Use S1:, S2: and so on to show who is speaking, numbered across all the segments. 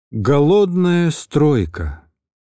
S1: Голодная стройка.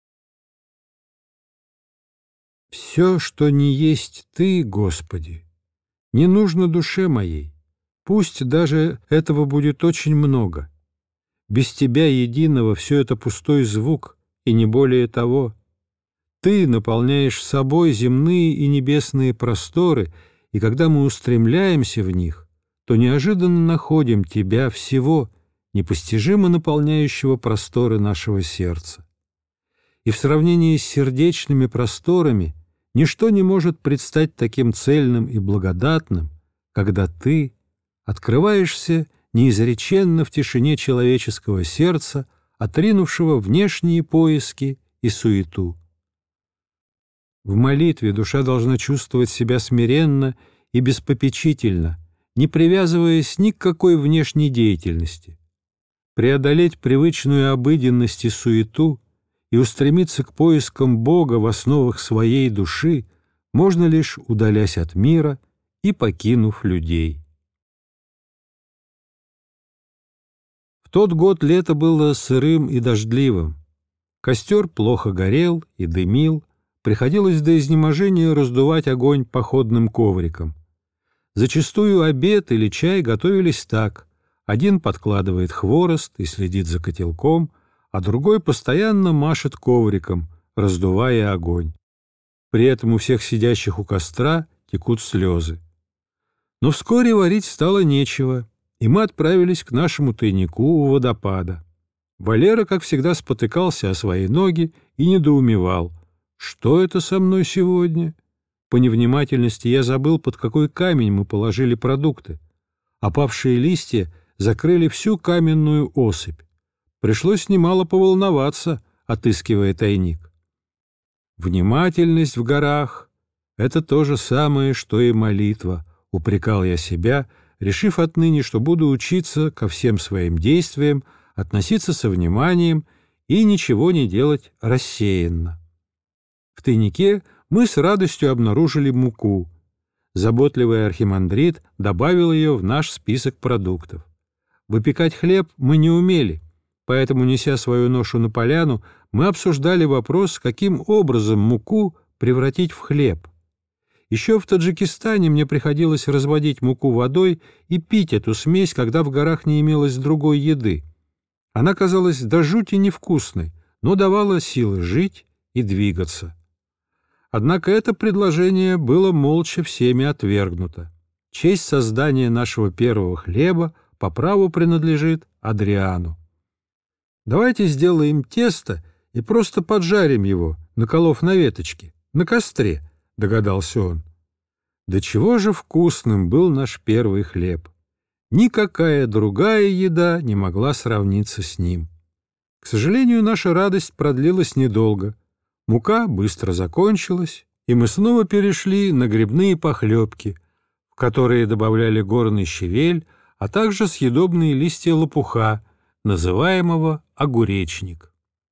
S1: Все, что не есть Ты, Господи, не нужно душе моей. Пусть даже этого будет очень много. Без Тебя единого все это пустой звук, и не более того. Ты наполняешь собой земные и небесные просторы, и когда мы устремляемся в них, то неожиданно находим Тебя всего, непостижимо наполняющего просторы нашего сердца. И в сравнении с сердечными просторами ничто не может предстать таким цельным и благодатным, когда Ты открываешься неизреченно в тишине человеческого сердца, отринувшего внешние поиски и суету. В молитве душа должна чувствовать себя смиренно и беспопечительно, не привязываясь ни к какой внешней деятельности. Преодолеть привычную обыденность и суету и устремиться к поискам Бога в основах своей души можно лишь удалясь от мира и покинув людей. В тот год лето было сырым и дождливым. Костер плохо горел и дымил, приходилось до изнеможения раздувать огонь походным ковриком. Зачастую обед или чай готовились так: один подкладывает хворост и следит за котелком, а другой постоянно машет ковриком, раздувая огонь. При этом у всех сидящих у костра текут слезы. Но вскоре варить стало нечего, и мы отправились к нашему тайнику у водопада. Валера, как всегда, спотыкался о свои ноги и недоумевал: что это со мной сегодня? По невнимательности я забыл, под какой камень мы положили продукты. Опавшие листья закрыли всю каменную осыпь. Пришлось немало поволноваться, отыскивая тайник. Внимательность в горах — это то же самое, что и молитва, упрекал я себя, решив отныне, что буду учиться ко всем своим действиям, относиться со вниманием и ничего не делать рассеянно. В тайнике мы с радостью обнаружили муку. Заботливый архимандрит добавил ее в наш список продуктов. Выпекать хлеб мы не умели, поэтому, неся свою ношу на поляну, мы обсуждали вопрос, каким образом муку превратить в хлеб. Еще в Таджикистане мне приходилось разводить муку водой и пить эту смесь, когда в горах не имелось другой еды. Она казалась до жути невкусной, но давала силы жить и двигаться. Однако это предложение было молча всеми отвергнуто. Честь создания нашего первого хлеба по праву принадлежит Адриану. «Давайте сделаем тесто и просто поджарим его, наколов на веточке, на костре», — догадался он. До чего же вкусным был наш первый хлеб! Никакая другая еда не могла сравниться с ним. К сожалению, наша радость продлилась недолго. Мука быстро закончилась, и мы снова перешли на грибные похлебки, в которые добавляли горный щавель, а также съедобные листья лопуха, называемого огуречник.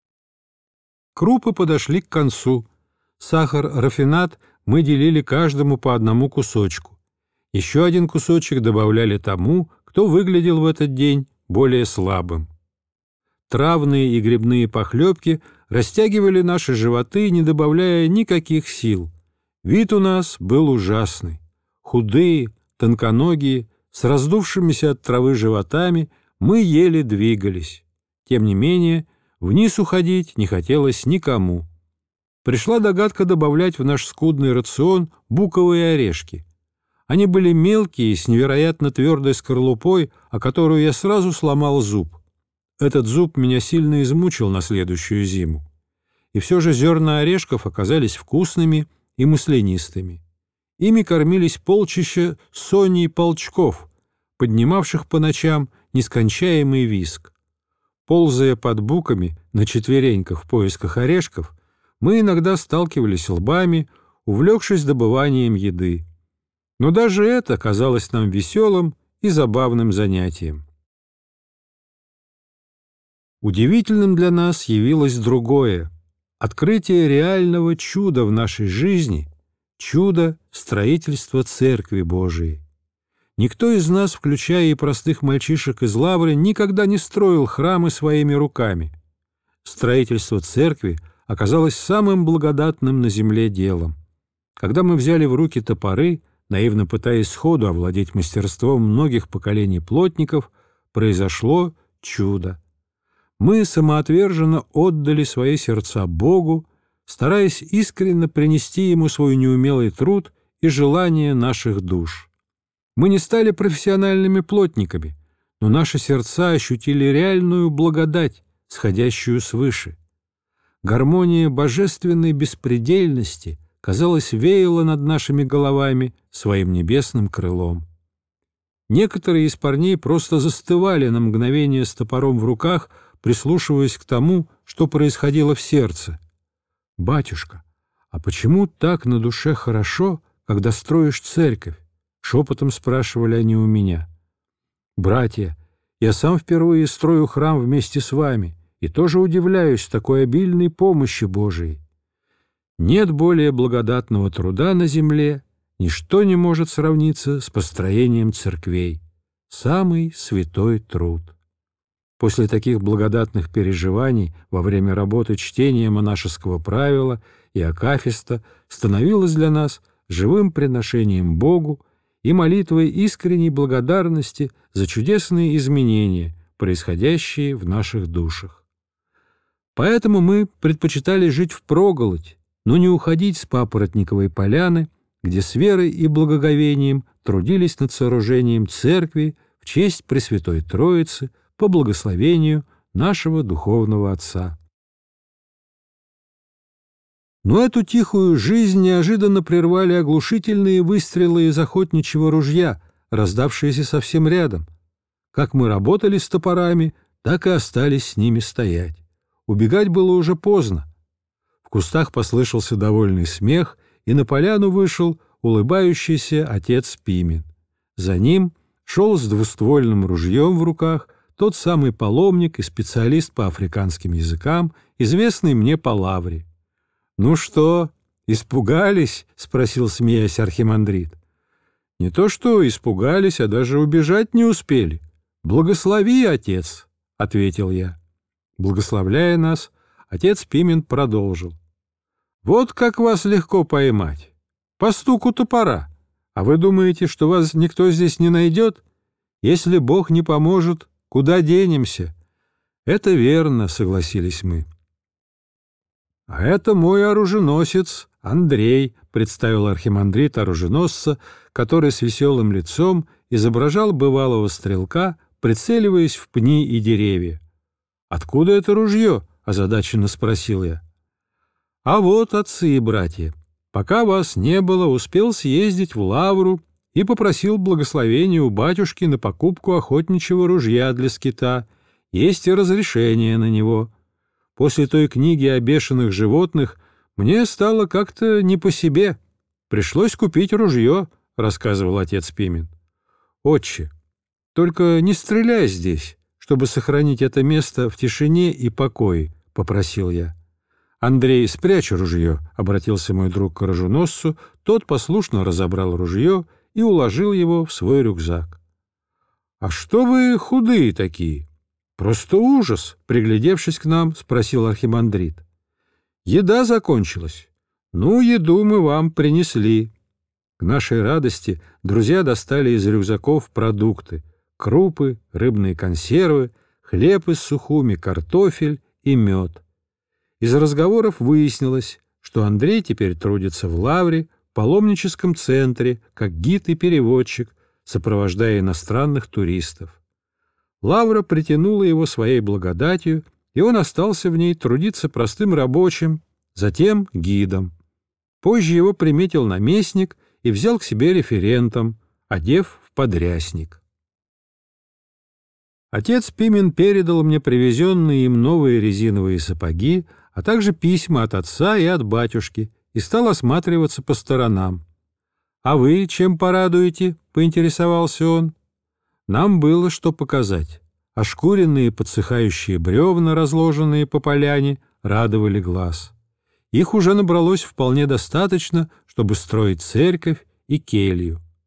S1: Крупы подошли к концу. Сахар-рафинад мы делили каждому по одному кусочку. Еще один кусочек добавляли тому, кто выглядел в этот день более слабым. Травные и грибные похлебки растягивали наши животы, не добавляя никаких сил. Вид у нас был ужасный. Худые, тонконогие, с раздувшимися от травы животами, мы еле двигались. Тем не менее, вниз уходить не хотелось никому. Пришла догадка добавлять в наш скудный рацион буковые орешки. Они были мелкие, с невероятно твердой скорлупой, о которую я сразу сломал зуб. Этот зуб меня сильно измучил на следующую зиму. И все же зерна орешков оказались вкусными и маслянистыми. Ими кормились полчища соней полчков, поднимавших по ночам нескончаемый визг. Ползая под буками на четвереньках в поисках орешков, мы иногда сталкивались лбами, увлекшись добыванием еды. Но даже это казалось нам веселым и забавным занятием. Удивительным для нас явилось другое — открытие реального чуда в нашей жизни, чудо строительства Церкви Божией. Никто из нас, включая и простых мальчишек из Лавры, никогда не строил храмы своими руками. строительство церкви оказалось самым благодатным на земле делом. Когда мы взяли в руки топоры, наивно пытаясь сходу овладеть мастерством многих поколений плотников, произошло чудо. Мы самоотверженно отдали свои сердца Богу, стараясь искренне принести Ему свой неумелый труд и желания наших душ. Мы не стали профессиональными плотниками, но наши сердца ощутили реальную благодать, сходящую свыше. Гармония божественной беспредельности, казалось, веяла над нашими головами своим небесным крылом. Некоторые из парней просто застывали на мгновение с топором в руках, прислушиваясь к тому, что происходило в сердце. «Батюшка, а почему так на душе хорошо, когда строишь церковь?» — шепотом спрашивали они у меня. «Братья, я сам впервые строю храм вместе с вами и тоже удивляюсь такой обильной помощи Божией. Нет более благодатного труда на земле, ничто не может сравниться с построением церквей. Самый святой труд». После таких благодатных переживаний во время работы чтения монашеского правила и акафиста становилось для нас живым приношением Богу и молитвой искренней благодарности за чудесные изменения, происходящие в наших душах. Поэтому мы предпочитали жить впроголодь, но не уходить с Папоротниковой поляны, где с верой и благоговением трудились над сооружением церкви в честь Пресвятой Троицы по благословению нашего духовного отца. Но эту тихую жизнь неожиданно прервали оглушительные выстрелы из охотничьего ружья, раздавшиеся совсем рядом. Как мы работали с топорами, так и остались с ними стоять. Убегать было уже поздно. В кустах послышался довольный смех, и на поляну вышел улыбающийся отец Пимен. За ним шел с двуствольным ружьем в руках тот самый паломник и специалист по африканским языкам, известный мне по лавре. «Ну что, испугались?» — спросил, смеясь, архимандрит. «Не то что испугались, а даже убежать не успели. Благослови, отец!» — ответил я. Благословляя нас, отец Пимен продолжил. «Вот как вас легко поймать. По стуку топора. А вы думаете, что вас никто здесь не найдет? Если Бог не поможет, куда денемся?» «Это верно», — согласились мы. «А это мой оруженосец Андрей», — представил архимандрит оруженосца, который с веселым лицом изображал бывалого стрелка, прицеливаясь в пни и деревья. «Откуда это ружье?» — озадаченно спросил я. «А вот, отцы и братья, пока вас не было, успел съездить в Лавру и попросил благословения у батюшки на покупку охотничьего ружья для скита. Есть и разрешение на него. После той книги о бешеных животных мне стало как-то не по себе. Пришлось купить ружье», — рассказывал отец Пимен. «Отче, только не стреляй здесь, чтобы сохранить это место в тишине и покое», — попросил я. «Андрей, спрячь ружье», — обратился мой друг к оруженосцу. Тот послушно разобрал ружье и уложил его в свой рюкзак. «А что вы худые такие?» «Просто ужас», — приглядевшись к нам, спросил архимандрит. «Еда закончилась. Ну, еду мы вам принесли». К нашей радости друзья достали из рюкзаков продукты: крупы, рыбные консервы, хлеб из сухуми, картофель и мед. Из разговоров выяснилось, что Андрей теперь трудится в Лавре, паломническом центре, как гид и переводчик, сопровождая иностранных туристов. Лавра притянула его своей благодатью, и он остался в ней трудиться простым рабочим, затем гидом. Позже его приметил наместник и взял к себе референтом, одев в подрясник. Отец Пимен передал мне привезенные им новые резиновые сапоги, а также письма от отца и от батюшки, и стал осматриваться по сторонам. «А вы чем порадуете?» — поинтересовался он. Нам было что показать. Ошкуренные подсыхающие бревна, разложенные по поляне, радовали глаз. Их уже набралось вполне достаточно, чтобы строить церковь и келью.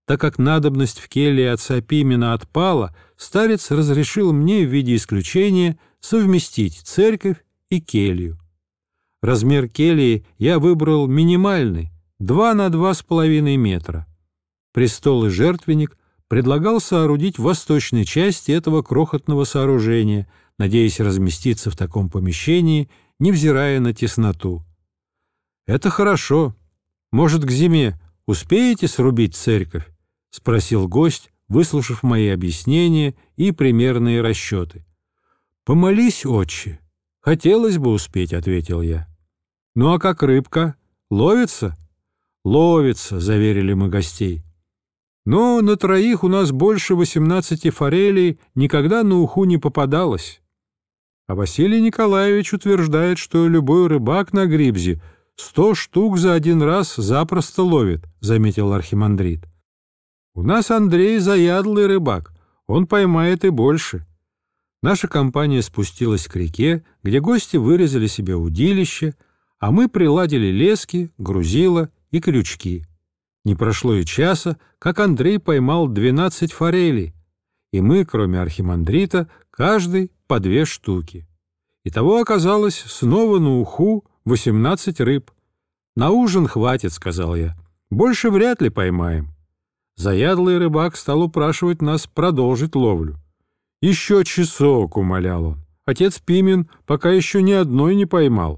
S1: Так как надобность в келье отца Пимена отпала, старец разрешил мне в виде исключения совместить церковь и келью. Размер кельи я выбрал минимальный — 2 на 2,5 метра. Престол и жертвенник предлагал соорудить в восточной части этого крохотного сооружения, надеясь разместиться в таком помещении, невзирая на тесноту. «Это хорошо. Может, к зиме успеете срубить церковь?» — спросил гость, выслушав мои объяснения и примерные расчеты. «Помолись, отче. Хотелось бы успеть», — ответил я. «Ну а как рыбка? Ловится?» «Ловится», — заверили мы гостей. «Но на троих у нас больше 18 форелей никогда на уху не попадалось». А Василий Николаевич утверждает, что любой рыбак на Грибзе 100 штук за один раз запросто ловит, — заметил архимандрит. «У нас Андрей заядлый рыбак, он поймает и больше». Наша компания спустилась к реке, где гости вырезали себе удилище, а мы приладили лески, грузила и крючки. Не прошло и часа, как Андрей поймал 12 форелей, и мы, кроме архимандрита, каждый по 2 штуки. Итого оказалось снова на уху 18 рыб. «На ужин хватит», — сказал я. «Больше вряд ли поймаем». Заядлый рыбак стал упрашивать нас продолжить ловлю. «Еще часок», — умолял он. «Отец Пимен пока еще ни одной не поймал».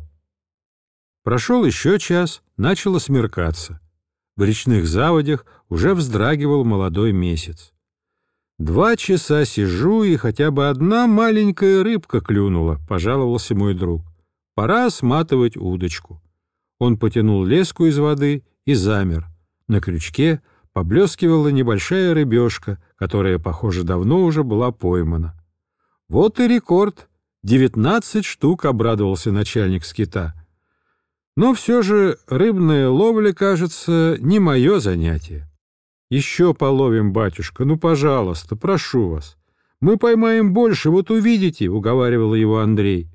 S1: Прошел еще час, начало смеркаться. В речных заводях уже вздрагивал молодой месяц. 2 часа сижу, и хотя бы одна маленькая рыбка клюнула, — пожаловался мой друг. Пора сматывать удочку. Он потянул леску из воды и замер. На крючке поблескивала небольшая рыбешка, которая, похоже, давно уже была поймана. «Вот и рекорд! 19 штук!» — обрадовался начальник скита. Но все же рыбная ловля, кажется, не мое занятие. «Еще половим, батюшка, ну, пожалуйста, прошу вас. Мы поймаем больше, вот увидите», — уговаривал его Андрей.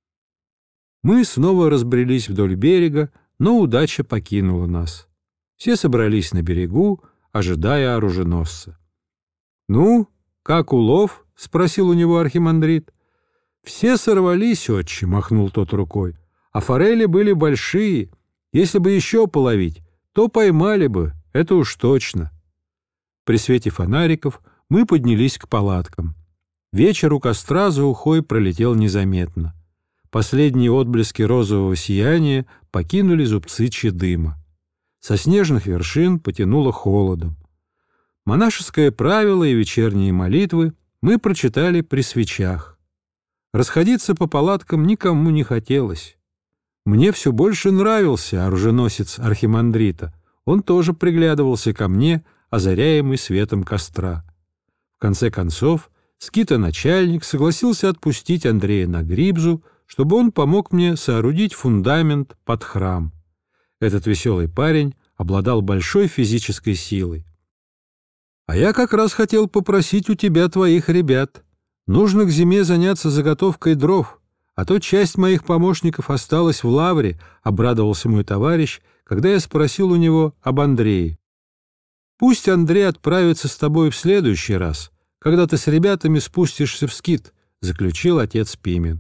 S1: Мы снова разбрелись вдоль берега, но удача покинула нас. Все собрались на берегу, ожидая оруженосца. «Ну, как улов?» — спросил у него архимандрит. «Все сорвались, отче», — махнул тот рукой. «А форели были большие. Если бы еще половить, то поймали бы, это уж точно». При свете фонариков мы поднялись к палаткам. Вечер у костра за ухой пролетел незаметно. Последние отблески розового сияния покинули зубцы дыма. Со снежных вершин потянуло холодом. Монашеское правило и вечерние молитвы мы прочитали при свечах. Расходиться по палаткам никому не хотелось. Мне все больше нравился оруженосец архимандрита. Он тоже приглядывался ко мне, озаряемый светом костра. В конце концов, скитоначальник согласился отпустить Андрея на Грибзу, чтобы он помог мне соорудить фундамент под храм. Этот веселый парень обладал большой физической силой. «А я как раз хотел попросить у тебя твоих ребят. Нужно к зиме заняться заготовкой дров, а то часть моих помощников осталась в лавре», — обрадовался мой товарищ, когда я спросил у него об Андрее. «Пусть Андрей отправится с тобой в следующий раз, когда ты с ребятами спустишься в скит», — заключил отец Пимен.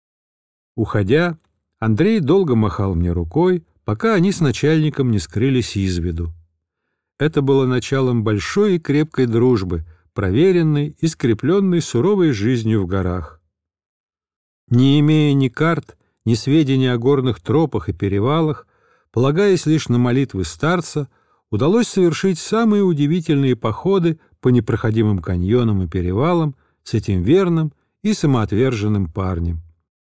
S1: Уходя, Андрей долго махал мне рукой, пока они с начальником не скрылись из виду. Это было началом большой и крепкой дружбы, проверенной и скрепленной суровой жизнью в горах. Не имея ни карт, ни сведений о горных тропах и перевалах, полагаясь лишь на молитвы старца, удалось совершить самые удивительные походы по непроходимым каньонам и перевалам с этим верным и самоотверженным парнем.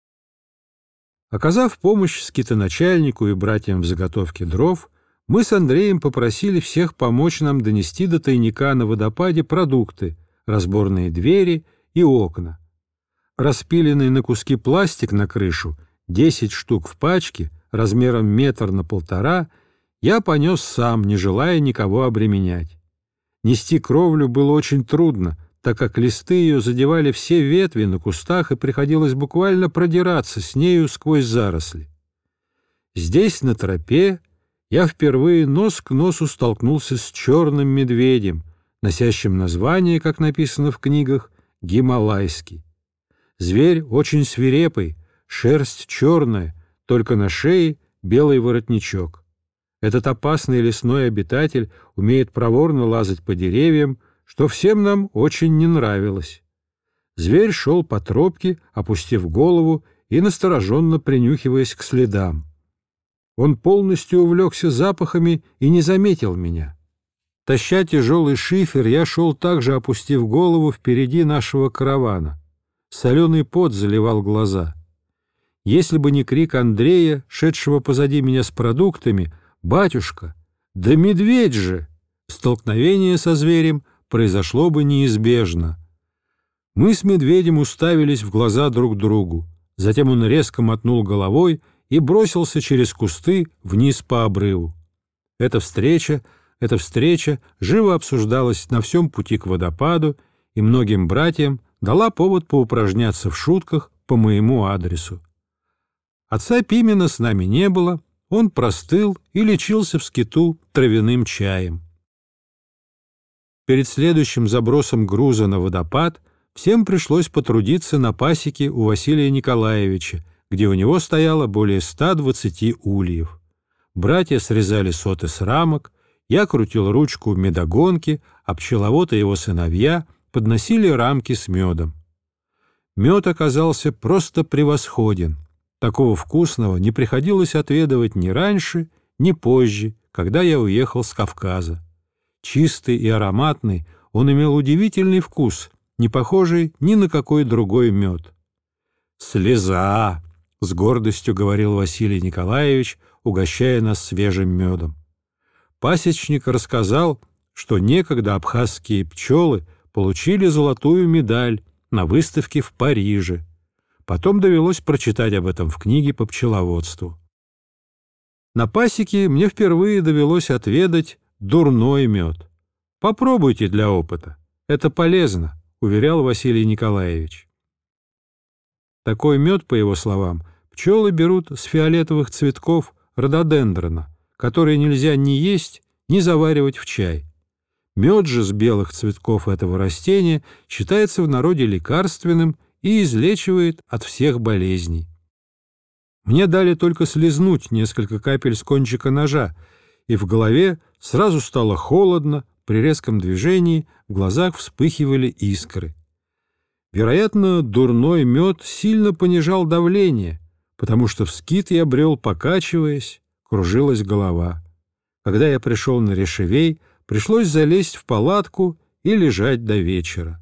S1: Оказав помощь скитоначальнику и братьям в заготовке дров, мы с Андреем попросили всех помочь нам донести до тайника на водопаде продукты, разборные двери и окна. Распиленный на куски пластик на крышу, 10 штук в пачке, размером 1,5 на 1,5, я понес сам, не желая никого обременять. Нести кровлю было очень трудно, так как листы ее задевали все ветви на кустах, и приходилось буквально продираться с нею сквозь заросли. Здесь, на тропе, я впервые нос к носу столкнулся с черным медведем, носящим название, как написано в книгах, гималайский. Зверь очень свирепый, шерсть черная, только на шее белый воротничок. Этот опасный лесной обитатель умеет проворно лазать по деревьям, что всем нам очень не нравилось. Зверь шел по тропке, опустив голову и настороженно принюхиваясь к следам. Он полностью увлекся запахами и не заметил меня. Таща тяжелый шифер, я шел также, опустив голову, впереди нашего каравана. Соленый пот заливал глаза. Если бы не крик Андрея, шедшего позади меня с продуктами: «Батюшка, да медведь же!», столкновение со зверем произошло бы неизбежно. Мы с медведем уставились в глаза друг другу. Затем он резко мотнул головой и бросился через кусты вниз по обрыву. Эта встреча живо обсуждалась на всем пути к водопаду, и многим братьям дала повод поупражняться в шутках по моему адресу. Отца Пимена с нами не было, он простыл и лечился в скиту травяным чаем. Перед следующим забросом груза на водопад всем пришлось потрудиться на пасеке у Василия Николаевича, где у него стояло более 120 ульев. Братья срезали соты с рамок, я крутил ручку в медогонке, а пчеловод и его сыновья подносили рамки с медом. Мед оказался просто превосходен. Такого вкусного не приходилось отведывать ни раньше, ни позже, когда я уехал с Кавказа. Чистый и ароматный, он имел удивительный вкус, не похожий ни на какой другой мед. «Слеза!» — с гордостью говорил Василий Николаевич, угощая нас свежим медом. Пасечник рассказал, что некогда абхазские пчелы получили золотую медаль на выставке в Париже. Потом довелось прочитать об этом в книге по пчеловодству. На пасеке мне впервые довелось отведать дурной мед. «Попробуйте для опыта. Это полезно», — уверял Василий Николаевич. Такой мед, по его словам, пчелы берут с фиолетовых цветков рододендрона, которые нельзя ни есть, ни заваривать в чай. Мед же с белых цветков этого растения считается в народе лекарственным и излечивает от всех болезней. Мне дали только слезнуть несколько капель с кончика ножа, и в голове сразу стало холодно, при резком движении в глазах вспыхивали искры. Вероятно, дурной мед сильно понижал давление, потому что в скит я брел, покачиваясь, кружилась голова. Когда я пришел на Решевей, пришлось залезть в палатку и лежать до вечера.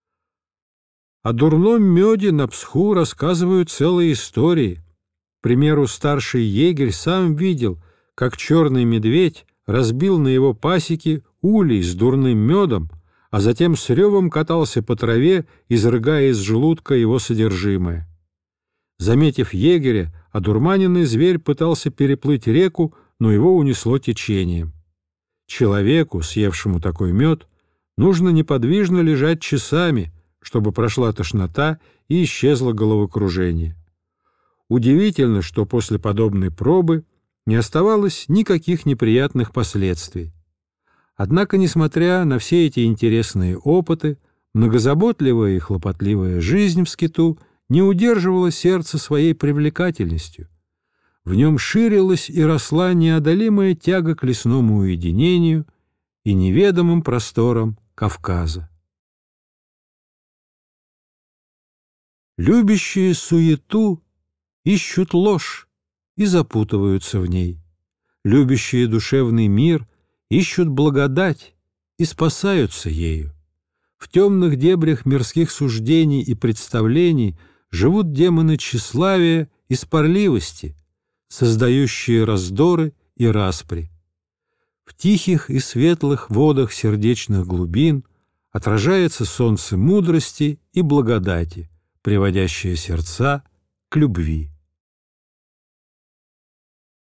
S1: О дурном меде на Псху рассказывают целые истории. К примеру, старший егерь сам видел, как черный медведь разбил на его пасеке улей с дурным медом, а затем с ревом катался по траве, изрыгая из желудка его содержимое. Заметив егеря, одурманенный зверь пытался переплыть реку, но его унесло течением. Человеку, съевшему такой мед, нужно неподвижно лежать часами, чтобы прошла тошнота и исчезло головокружение. Удивительно, что после подобной пробы не оставалось никаких неприятных последствий. Однако, несмотря на все эти интересные опыты, многозаботливая и хлопотливая жизнь в скиту не удерживала сердце своей привлекательностью. В нем ширилась и росла неодолимая тяга к лесному уединению и неведомым просторам Кавказа. Любящие суету ищут ложь и запутываются в ней. Любящие душевный мир ищут благодать и спасаются ею. В темных дебрях мирских суждений и представлений живут демоны тщеславия и спорливости, создающие раздоры и распри. В тихих и светлых водах сердечных глубин отражается солнце мудрости и благодати, приводящее сердца к любви.